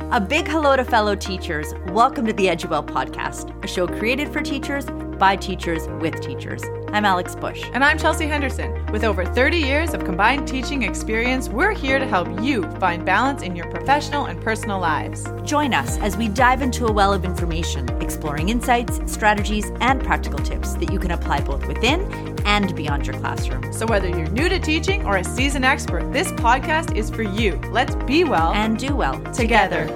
A big hello to fellow teachers. Welcome to the Eduwell Podcast, a show created for teachers, by teachers, with teachers. I'm Alex Bush. And I'm Chelsea Henderson. With over 30 years of combined teaching experience, we're here to help you find balance in your professional and personal lives. Join us as we dive into a well of information, exploring insights, strategies, and practical tips that you can apply both within and beyond your classroom. So whether you're new to teaching or a seasoned expert, this podcast is for you. Let's be well and do well together.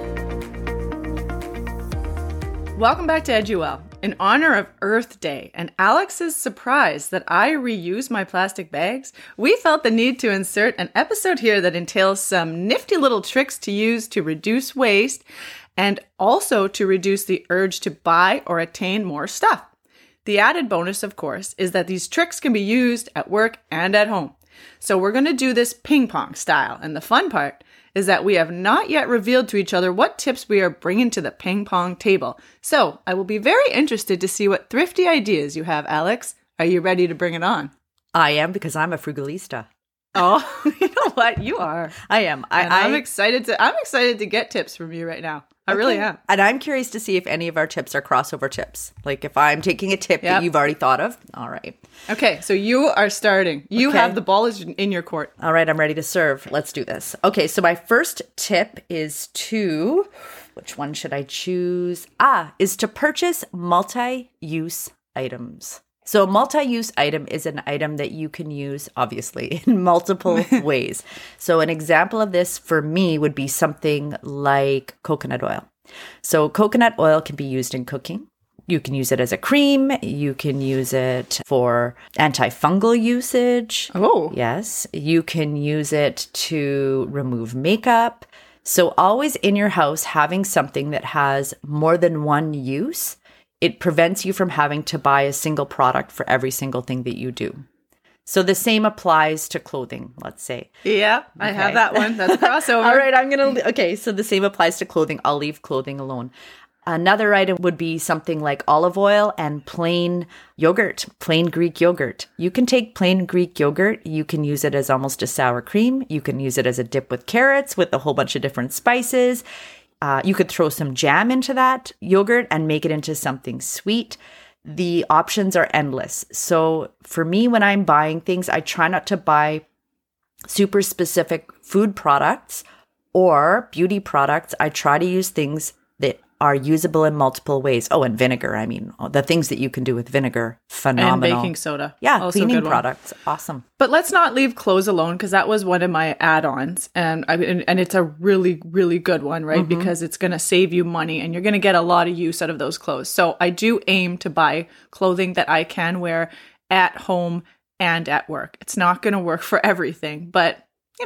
Welcome back to Eduwell. In honor of Earth Day and Alex's surprise that I reuse my plastic bags, we felt the need to insert an episode here that entails some nifty little tricks to use to reduce waste and also to reduce the urge to buy or attain more stuff. The added bonus, of course, is that these tricks can be used at work and at home. So we're going to do this ping pong style, and the fun part is that we have not yet revealed to each other what tips we are bringing to the ping pong table. So I will be very interested to see what thrifty ideas you have, Alex. Are you ready to bring it on? I am, because I'm a frugalista. Oh, you know what? You are. I am. I'm excited to get tips from you right now. I really am. And I'm curious to see if any of our tips are crossover tips. Like if I'm taking a tip that you've already thought of. All right. Okay, so you are starting. You have the ball is in your court. All right, I'm ready to serve. Let's do this. Okay, so my first tip is which one should I choose? Is to purchase multi-use items. So a multi-use item is an item that you can use, obviously, in multiple ways. So an example of this for me would be something like coconut oil. So coconut oil can be used in cooking. You can use it as a cream. You can use it for antifungal usage. Oh. Yes. You can use it to remove makeup. So always in your house, having something that has more than one use, it prevents you from having to buy a single product for every single thing that you do. So the same applies to clothing, let's say. Yeah, I have that one. That's a crossover. All right, so the same applies to clothing. I'll leave clothing alone. Another item would be something like olive oil and plain yogurt, plain Greek yogurt. You can take plain Greek yogurt. You can use it as almost a sour cream. You can use it as a dip with carrots, with a whole bunch of different spices. You could throw some jam into that yogurt and make it into something sweet. The options are endless. So for me, when I'm buying things, I try not to buy super specific food products or beauty products. I try to use things that are usable in multiple ways. Oh, and vinegar. I mean, the things that you can do with vinegar, phenomenal. And baking soda. Yeah, also cleaning products. Awesome. But let's not leave clothes alone, because that was one of my add-ons. And it's a really, really good one, right? Mm-hmm. Because it's going to save you money and you're going to get a lot of use out of those clothes. So I do aim to buy clothing that I can wear at home and at work. It's not going to work for everything, but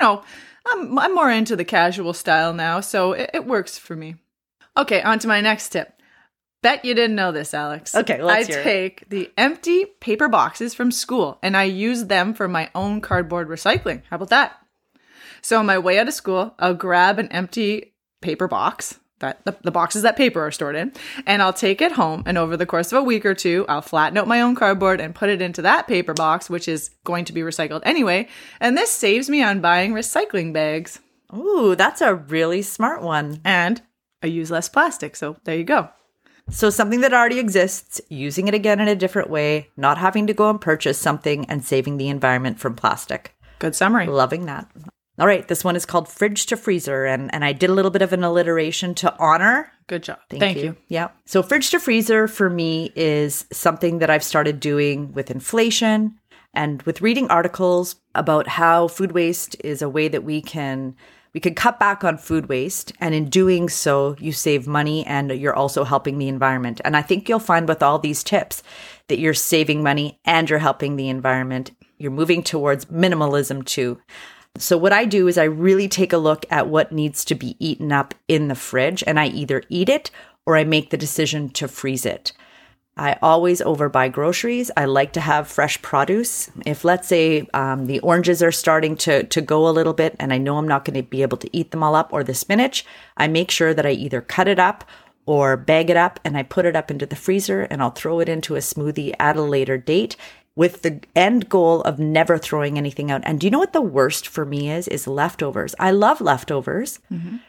I'm more into the casual style now, so it works for me. Okay, on to my next tip. Bet you didn't know this, Alex. Okay, let's hear it. I take the empty paper boxes from school and I use them for my own cardboard recycling. How about that? So on my way out of school, I'll grab an empty paper box, the boxes that paper are stored in, and I'll take it home, and over the course of a week or two, I'll flatten out my own cardboard and put it into that paper box, which is going to be recycled anyway, and this saves me on buying recycling bags. Ooh, that's a really smart one. And I use less plastic, so there you go. So something that already exists, using it again in a different way, not having to go and purchase something, and saving the environment from plastic. Good summary. Loving that. All right, this one is called fridge to freezer, and I did a little bit of an alliteration to honor. Good job. Thank you. Yeah. So fridge to freezer for me is something that I've started doing with inflation and with reading articles about how food waste is a way that we can cut back on food waste. And in doing so, you save money and you're also helping the environment. And I think you'll find with all these tips that you're saving money and you're helping the environment. You're moving towards minimalism too. So what I do is I really take a look at what needs to be eaten up in the fridge, and I either eat it or I make the decision to freeze it. I always overbuy groceries. I like to have fresh produce. If, let's say, the oranges are starting to go a little bit and I know I'm not going to be able to eat them all up, or the spinach, I make sure that I either cut it up or bag it up and I put it up into the freezer, and I'll throw it into a smoothie at a later date with the end goal of never throwing anything out. And do you know what the worst for me is leftovers. I love leftovers. Mm-hmm.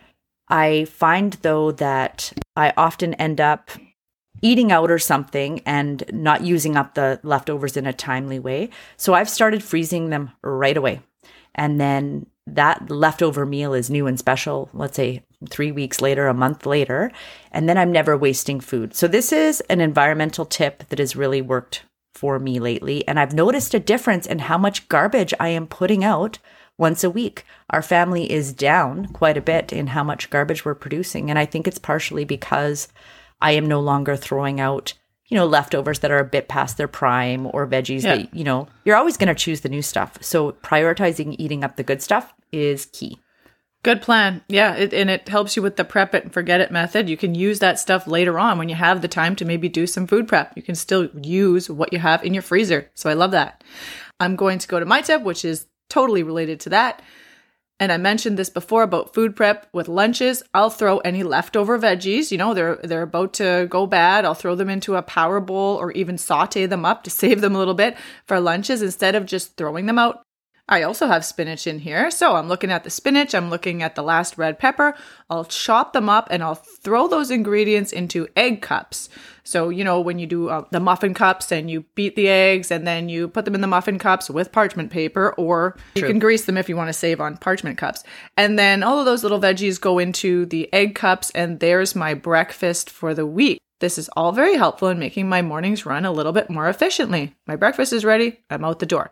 I find, though, that I often end up eating out or something and not using up the leftovers in a timely way. So I've started freezing them right away. And then that leftover meal is new and special, let's say 3 weeks later, a month later, and then I'm never wasting food. So this is an environmental tip that has really worked for me lately. And I've noticed a difference in how much garbage I am putting out once a week. Our family is down quite a bit in how much garbage we're producing. And I think it's partially because I am no longer throwing out, leftovers that are a bit past their prime or veggies that, you're always going to choose the new stuff. So prioritizing eating up the good stuff is key. Good plan. Yeah. And it helps you with the prep it and forget it method. You can use that stuff later on when you have the time to maybe do some food prep. You can still use what you have in your freezer. So I love that. I'm going to go to my tip, which is totally related to that. And I mentioned this before about food prep with lunches. I'll throw any leftover veggies, they're about to go bad. I'll throw them into a power bowl or even saute them up to save them a little bit for lunches instead of just throwing them out. I also have spinach in here. So I'm looking at the spinach. I'm looking at the last red pepper. I'll chop them up and I'll throw those ingredients into egg cups. So, when you do the muffin cups and you beat the eggs and then you put them in the muffin cups with parchment paper, or you can grease them if you want to save on parchment cups. And then all of those little veggies go into the egg cups, and there's my breakfast for the week. This is all very helpful in making my mornings run a little bit more efficiently. My breakfast is ready. I'm out the door.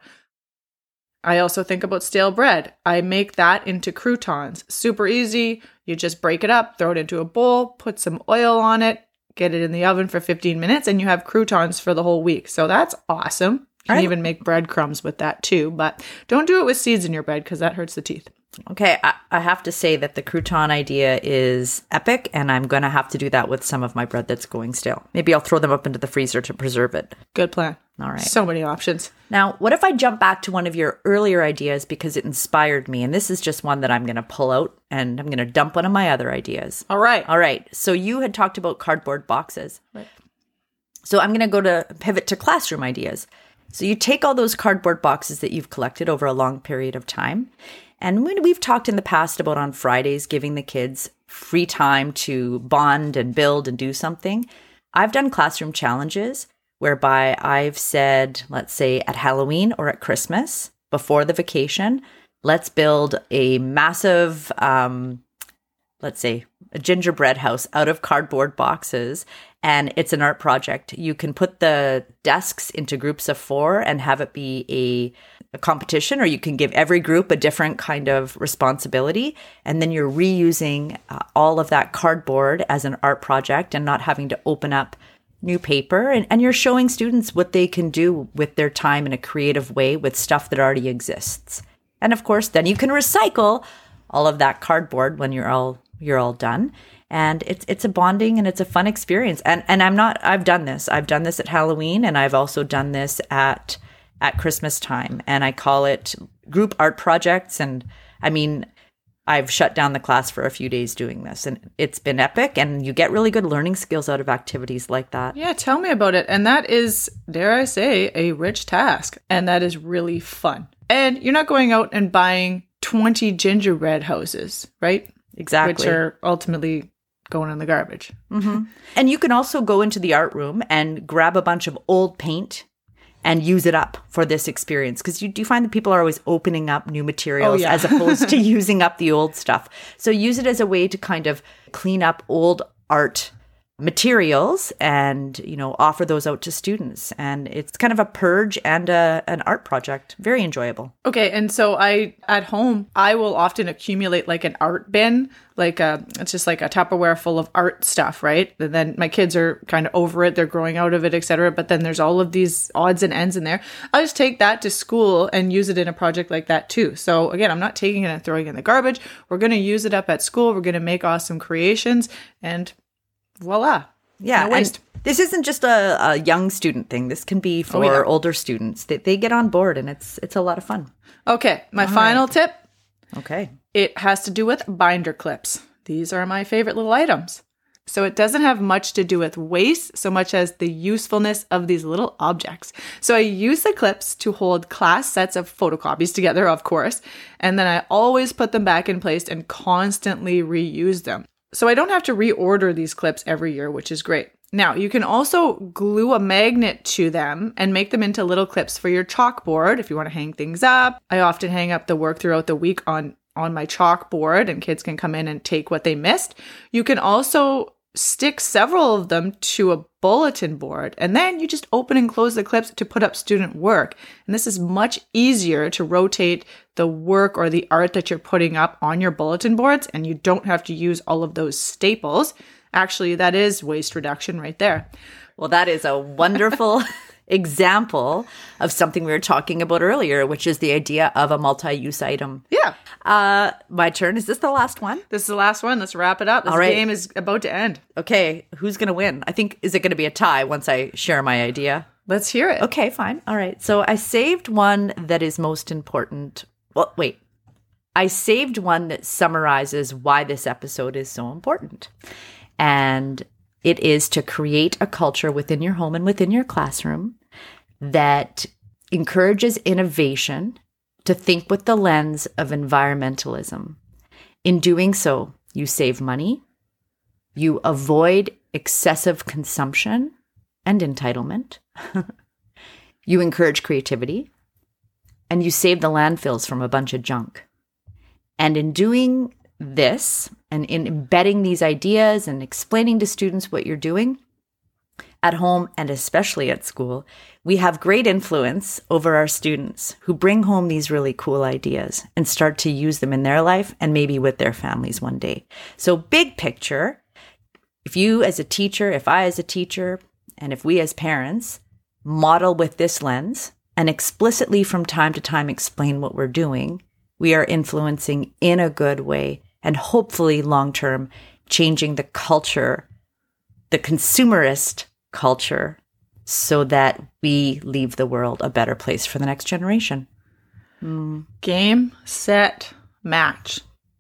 I also think about stale bread. I make that into croutons. Super easy. You just break it up, throw it into a bowl, put some oil on it, get it in the oven for 15 minutes, and you have croutons for the whole week. So that's awesome. You can even make breadcrumbs with that too, but don't do it with seeds in your bread because that hurts the teeth. Okay, I have to say that the crouton idea is epic, and I'm going to have to do that with some of my bread that's going stale. Maybe I'll throw them up into the freezer to preserve it. Good plan. All right. So many options. Now, what if I jump back to one of your earlier ideas because it inspired me? And this is just one that I'm going to pull out, and I'm going to dump one of my other ideas. All right. So you had talked about cardboard boxes. Right. So I'm going to pivot to classroom ideas. So you take all those cardboard boxes that you've collected over a long period of time. And we've talked in the past about on Fridays giving the kids free time to bond and build and do something. I've done classroom challenges whereby I've said, let's say at Halloween or at Christmas, before the vacation, let's build a massive, let's say a gingerbread house out of cardboard boxes. And it's an art project. You can put the desks into groups of 4 and have it be a competition, or you can give every group a different kind of responsibility. And then you're reusing all of that cardboard as an art project and not having to open up new paper. And you're showing students what they can do with their time in a creative way with stuff that already exists. And of course, then you can recycle all of that cardboard when you're all done. And it's a bonding and it's a fun experience. And I've done this. I've done this at Halloween, and I've also done this at Christmas time. And I call it group art projects. And I mean, I've shut down the class for a few days doing this, and it's been epic. And you get really good learning skills out of activities like that. Yeah, tell me about it. And that is, dare I say, a rich task. And that is really fun. And you're not going out and buying 20 gingerbread houses, right? Exactly. Which are ultimately going in the garbage. Mm-hmm. And you can also go into the art room and grab a bunch of old paint and use it up for this experience. Because you do find that people are always opening up new materials as opposed to using up the old stuff. So use it as a way to kind of clean up old art materials and, offer those out to students. And it's kind of a purge and an art project. Very enjoyable. Okay. And so at home, I will often accumulate like an art bin, it's just like a Tupperware full of art stuff, right? And then my kids are kind of over it. They're growing out of it, etc. But then there's all of these odds and ends in there. I just take that to school and use it in a project like that too. So again, I'm not taking it and throwing it in the garbage. We're going to use it up at school. We're going to make awesome creations, and voila. Yeah. No waste. And this isn't just a young student thing. This can be for older students. They get on board, and it's a lot of fun. Okay. My final tip. Okay. It has to do with binder clips. These are my favorite little items. So it doesn't have much to do with waste so much as the usefulness of these little objects. So I use the clips to hold class sets of photocopies together, of course, and then I always put them back in place and constantly reuse them. So I don't have to reorder these clips every year, which is great. Now, you can also glue a magnet to them and make them into little clips for your chalkboard if you want to hang things up. I often hang up the work throughout the week on my chalkboard, and kids can come in and take what they missed. You can also stick several of them to a bulletin board, and then you just open and close the clips to put up student work. And this is much easier to rotate the work or the art that you're putting up on your bulletin boards, and you don't have to use all of those staples. Actually, that is waste reduction right there. Well, that is a wonderful example of something we were talking about earlier, which is the idea of a multi-use item. Yeah. My turn. Is this the last one? This is the last one. Let's wrap it up. This game is about to end. Okay. Who's going to win? I think, is it going to be a tie once I share my idea? Let's hear it. Okay, fine. All right. So I saved one that is most important. Well, wait. I saved one that summarizes why this episode is so important. And it is to create a culture within your home and within your classroom that encourages innovation to think with the lens of environmentalism. In doing so, you save money, you avoid excessive consumption and entitlement, you encourage creativity, and you save the landfills from a bunch of junk. And in doing this, and in embedding these ideas and explaining to students what you're doing at home and especially at school, we have great influence over our students who bring home these really cool ideas and start to use them in their life and maybe with their families one day. So big picture, if you as a teacher, if I as a teacher, and if we as parents model with this lens and explicitly from time to time explain what we're doing, we are influencing in a good way and hopefully long-term changing the culture, the consumerist culture, so that we leave the world a better place for the next generation. Game, set, match.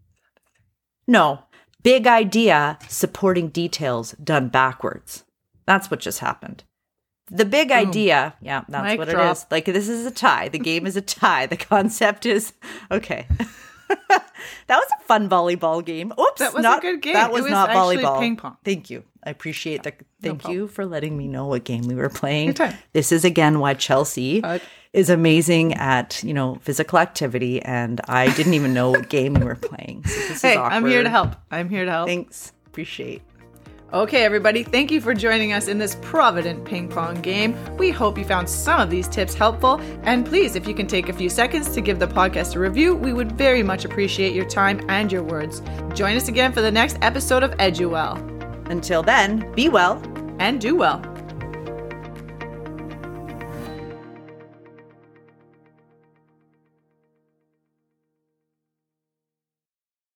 No, big idea, supporting details done backwards. That's what just happened. The big idea, yeah, that's Mic what drop. it is. Like, this is a tie. The game is a tie. The concept is, okay. That was a fun volleyball game. Oops. That was a good game. That was, It was not actually volleyball. ping pong. Thank you. I appreciate that. Thank problem. you for letting me know what game we were playing. Anytime. This is, again, why Chelsea is amazing at, physical activity, and I didn't even know what game we were playing. So this Hey, is awkward. I'm here to help. I'm here to help. Thanks. Appreciate. Okay, everybody, thank you for joining us in this Provident ping pong game. We hope you found some of these tips helpful. And please, if you can take a few seconds to give the podcast a review, we would very much appreciate your time and your words. Join us again for the next episode of Eduwell. Until then, be well. And do well.